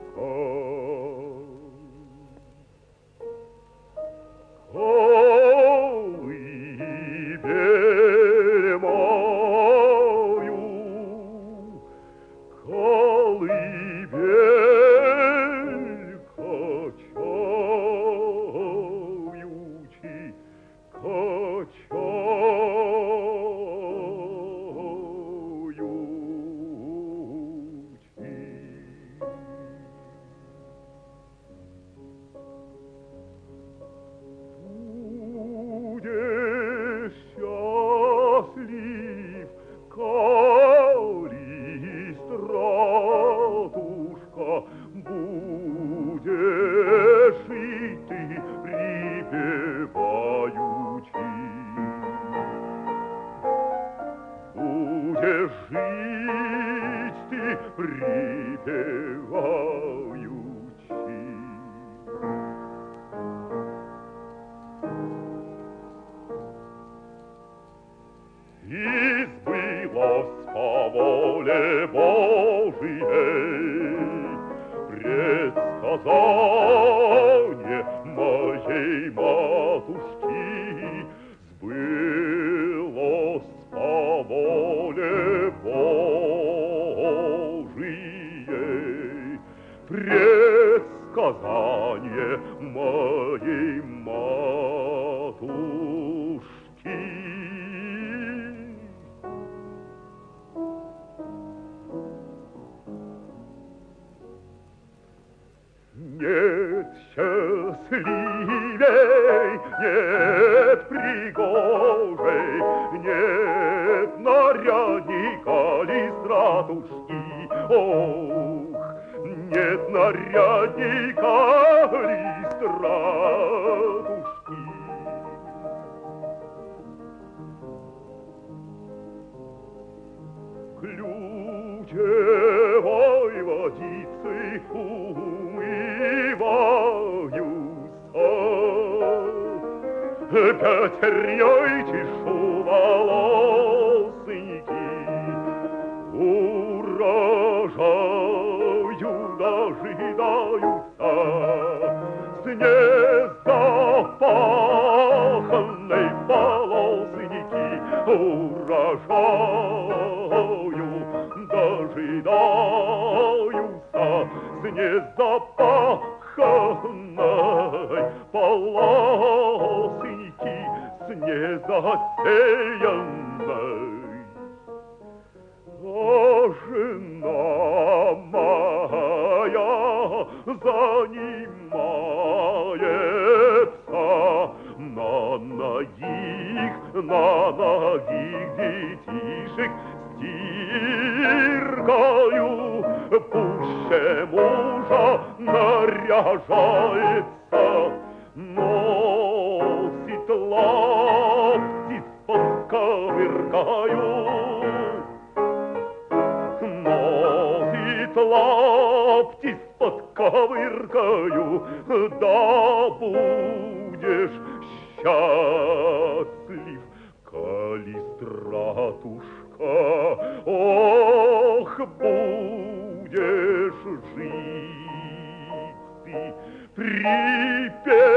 Колыбель мою, колыбель качаючи, Будешь счастлив, Калистратушка, будешь и ты припеваючи. Будешь жить ты припеваючи. И сбылось по воле Божией предсказание моей матушки. Сбылось по воле Божией предсказание моей матушки. Нет счастливей, нет пригожей, нет нарядника Листратушки. Ох, нет нарядника Листратушки. Ключевой водицей умываюся, пятерней чешу волосники, урожаю дожидаются с незапаханной волосники, урожаю дожидаются с незапаханной полосники, с незасеянной. А жена моя занимается на ноги детишек стиркою, пуще мужа наряжается, носит лапти с подковыркою, носит лапти с подковыркою, да будешь счастлив, Калистратушка, ох, будешь жить ты припев.